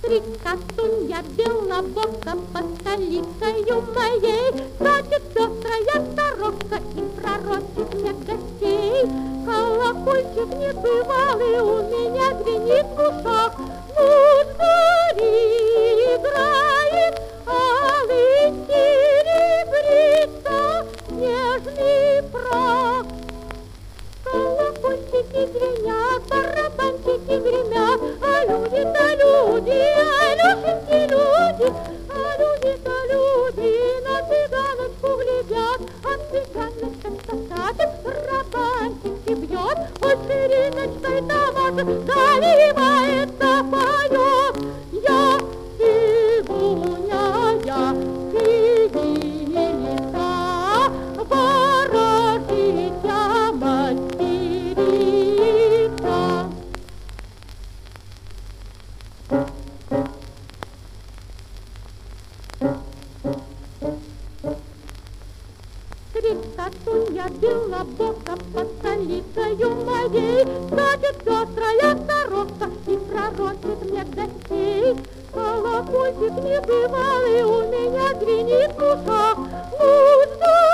Крикотунья белобока под столицею моей ходит пестрая сорока и пророчит мне гостей. Колокольчик небывалый у меня звенит в ушах, музыка играет, алый серебрится нежный прах. Колокольчики звенят, барабанчики гремят, а люди-то люди, Алешеньки люди, а люди-то люди на цыганочку глядят, а цыганочка сосатым барабанчики бьет, ой, шириночкой-то ваша заливается, поет. Я цыгуня, цыгиница, ворожитя мастерица. Крикотунья белобока под столицею моей ходит пестрая сорока и пророчит мне гостей. Колокольчик небывалый у меня звенит в ушах, музыка